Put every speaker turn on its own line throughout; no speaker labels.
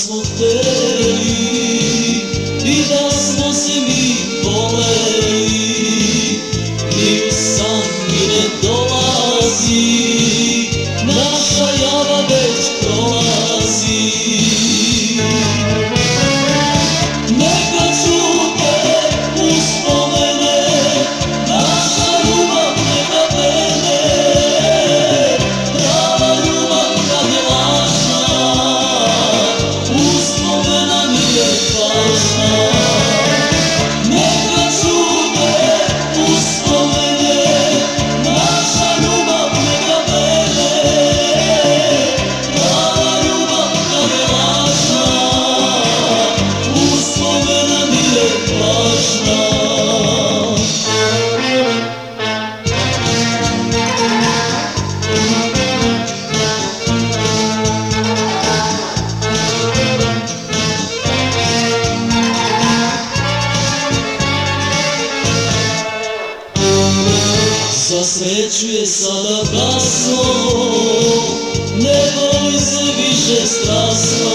smo hteli i da smo se mi voleli, ni u san mi ne dolazi, naša java već prolazi. Neka čute uspomene, naša ljubav neka vene, prava ljubav kad je lažna, uspomena mi je važna. Neka čute uspomene, naša ljubav neka vene, prava ljubav kad je lažna, uspomena mi je važna. Za sreću je sada kasno, ne voli se više strasno,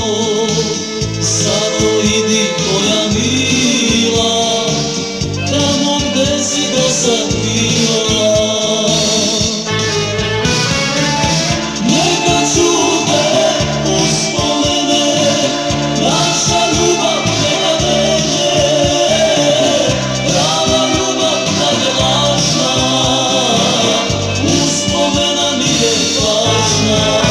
zato idi moja mila, tamo gde si do sad bila. Neka čute uspomene, naša ljubav neka vene, prava ljubav kad je lažna, uspomena mi je važna.